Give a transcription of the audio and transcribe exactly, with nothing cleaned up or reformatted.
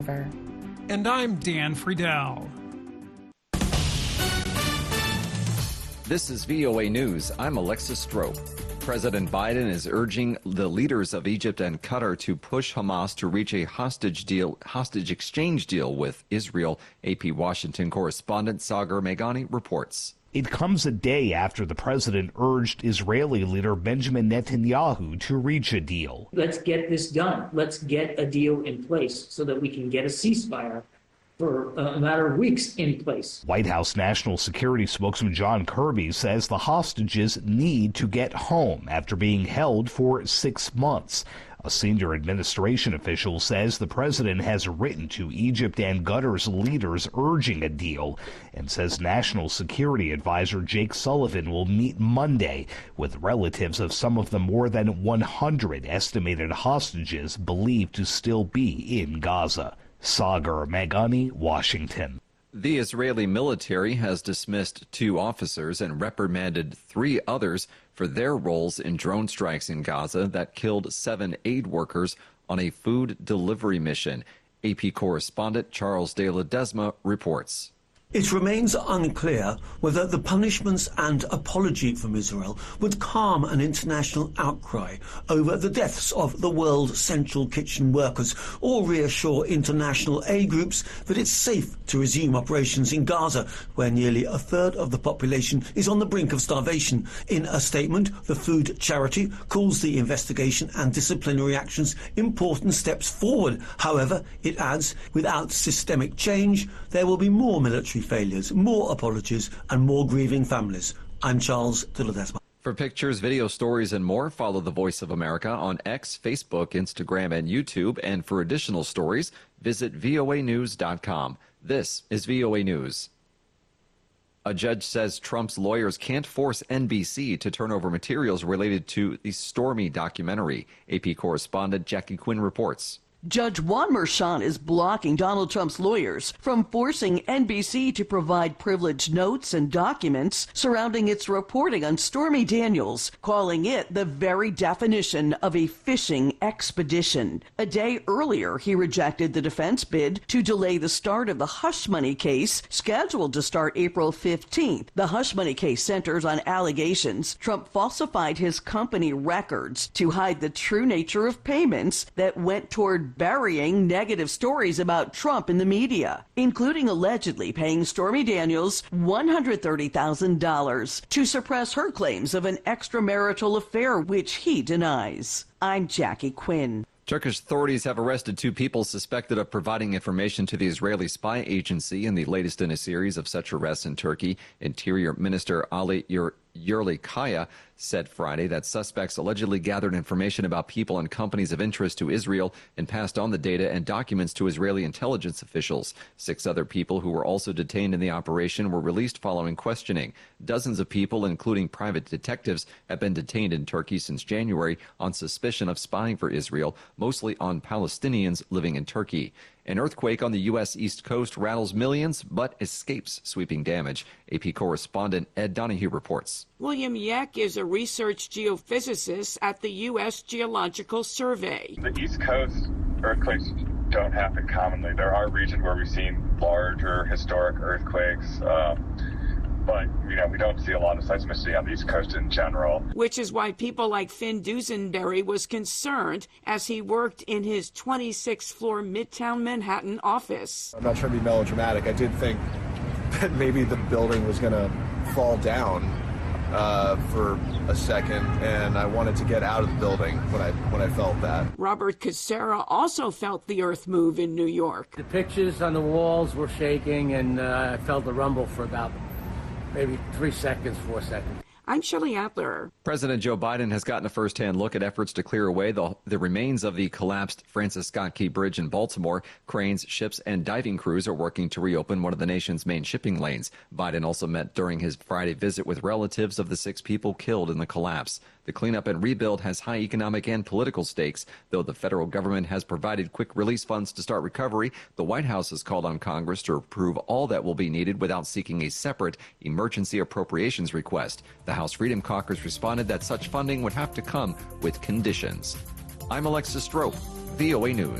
And I'm Dan Friedel. This is V O A News. I'm Alexis Strope. President Biden is urging the leaders of Egypt and Qatar to push Hamas to reach a hostage deal, hostage exchange deal with Israel. A P Washington correspondent Sagar Meghani reports. It comes a day after the president urged Israeli leader Benjamin Netanyahu to reach a deal. Let's get this done. Let's get a deal in place so that we can get a ceasefire for a matter of weeks in place. White House National Security spokesman John Kirby says the hostages need to get home after being held for six months. A senior administration official says the president has written to Egypt and Qatar's leaders urging a deal and says National Security Advisor Jake Sullivan will meet Monday with relatives of some of the more than one hundred estimated hostages believed to still be in Gaza. Sagar Meghani, Washington. The Israeli military has dismissed two officers and reprimanded three others for their roles in drone strikes in Gaza that killed seven aid workers on a food delivery mission. A P correspondent Charles de Ledesma reports. It remains unclear whether the punishments and apology from Israel would calm an international outcry over the deaths of the world's central kitchen workers or reassure international aid groups that it's safe to resume operations in Gaza, where nearly a third of the population is on the brink of starvation. In a statement, the food charity calls the investigation and disciplinary actions important steps forward. However, it adds, without systemic change, there will be more military failures, more apologies, and more grieving families. I'm Charles de Ledesma. For pictures, video stories, and more, follow The Voice of America on X, Facebook, Instagram, and YouTube. And for additional stories, visit V O A news dot com. This is V O A News. A judge says Trump's lawyers can't force N B C to turn over materials related to the Stormy documentary. A P correspondent Jackie Quinn reports. Judge Juan Merchan is blocking Donald Trump's lawyers from forcing N B C to provide privileged notes and documents surrounding its reporting on Stormy Daniels, calling it the very definition of a fishing expedition. A day earlier, he rejected the defense bid to delay the start of the hush money case, scheduled to start April fifteenth. The hush money case centers on allegations Trump falsified his company records to hide the true nature of payments that went toward burying negative stories about Trump in the media, including allegedly paying Stormy Daniels one hundred thirty thousand dollars to suppress her claims of an extramarital affair, which he denies. I'm Jackie Quinn. Turkish authorities have arrested two people suspected of providing information to the Israeli spy agency in the latest in a series of such arrests in Turkey. Interior Minister Ali Yerlikaya said Friday that suspects allegedly gathered information about people and companies of interest to Israel and passed on the data and documents to Israeli intelligence officials. Six other people who were also detained in the operation were released following questioning. Dozens of people, including private detectives, have been detained in Turkey since January on suspicion of spying for Israel, mostly on Palestinians living in Turkey. An earthquake on the U S East Coast rattles millions, but escapes sweeping damage. A P correspondent Ed Donahue reports. William Yeck is a research geophysicist at the U S Geological Survey. The East Coast earthquakes don't happen commonly. There are regions where we've seen larger historic earthquakes. Um, But, you know, we don't see a lot of seismicity on the East Coast in general. Which is why people like Finn Dusenberry was concerned as he worked in his twenty-sixth floor Midtown Manhattan office. I'm not trying to be melodramatic. I did think that maybe the building was going to fall down uh, for a second, and I wanted to get out of the building when I when I felt that. Robert Casera also felt the earth move in New York. The pictures on the walls were shaking, and uh, I felt the rumble for about maybe three seconds, four seconds. I'm Shirley Adler. President Joe Biden has gotten a first-hand look at efforts to clear away the, the remains of the collapsed Francis Scott Key Bridge in Baltimore. Cranes, ships, and diving crews are working to reopen one of the nation's main shipping lanes. Biden also met during his Friday visit with relatives of the six people killed in the collapse. The cleanup and rebuild has high economic and political stakes. Though the federal government has provided quick release funds to start recovery, the White House has called on Congress to approve all that will be needed without seeking a separate emergency appropriations request. The House Freedom Caucus responded that such funding would have to come with conditions. I'm Alexis Strope, V O A News.